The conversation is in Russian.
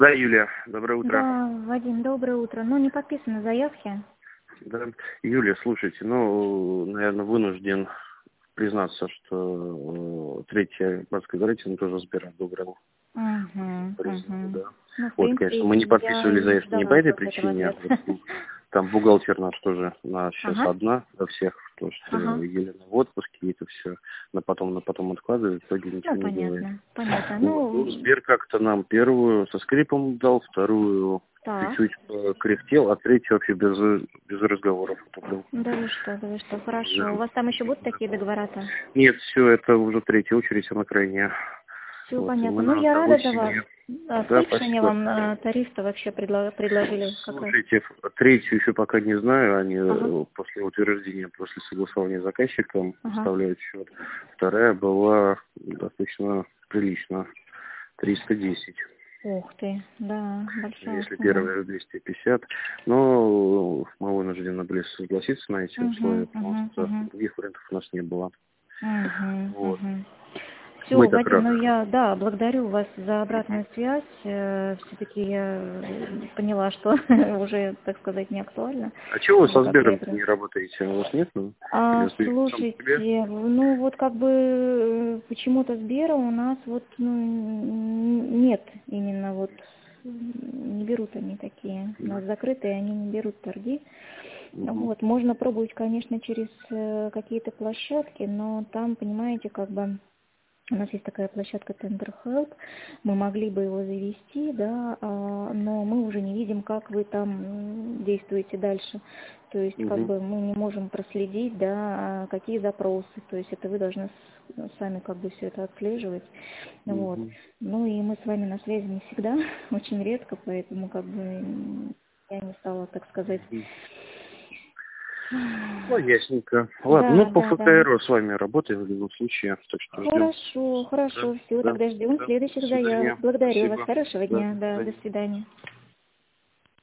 Да, Юлия, доброе утро. Да, Вадим, доброе утро. Ну, не подписаны заявки. Да. Юлия, слушайте, наверное, вынужден признаться, что третья братская гарантия тоже Сбер одобрил. Да. Ну, в Вот, принципе, конечно, мы не подписывали я заявки не по ждала этой просто этого причине. ответа. Там бухгалтер наш тоже, она сейчас Ага, одна до всех, потому что ага. Елена в отпуске, и это все на потом откладывает, в итоге Ну, ничего не делает. понятно, понятно. Вот. Ну, Ну, Сбер как-то нам первую со скрипом дал, вторую так. чуть-чуть кряхтел, а третью вообще без разговоров одобрил. Да вы что, хорошо. У Да. вас там еще будут такие договора-то? Нет, все, это уже третья очередь, она крайняя. Все Вот, и понятно. мы Ну, на я второй рада за вас. семье. А Да, сколько же они спасибо. вам тариф-то вообще предложили как раз? Слушайте, третью еще пока не знаю, они Ага, после утверждения, после согласования с заказчиком ага. выставляют счет. Вторая была достаточно прилично, 310. Ух ты, да, большая Если сумма. первая 250, но мы вынуждены были согласиться на эти условия, потому что других вариантов у нас не было. Вот. Все, Мы так Вадим, ну рады. я, да, благодарю вас за обратную связь. Все-таки я поняла, что уже, так сказать, не актуально. А чего вы Уже со как-то Сбером это... не работаете? У вас нет? Или стоите сам по себе? Слушайте, ну вот как бы почему-то Сбера у нас вот нет именно вот не берут они такие. У нас закрытые, они не берут торги. Угу. Вот, можно пробовать, конечно, через какие-то площадки, но там, понимаете, как бы у нас есть такая площадка Tender Help, мы могли бы его завести, да, но мы уже не видим, как вы там действуете дальше. То есть, как Угу. бы мы не можем проследить, да, какие запросы. То есть это вы должны сами как бы все это отслеживать. Вот. Угу. Ну и мы с вами на связи не всегда, очень редко, поэтому как бы я не стала, так сказать. Ну, ясненько. Ладно, Да, по да, да. ФКРу с вами работаем в любом случае, так что ждем. Хорошо, Да, хорошо. Все, да, тогда ждем да. До следующих заявок. свидания. Благодарю вас. Спасибо. Хорошего Да, дня. до Да, до свидания. свидания.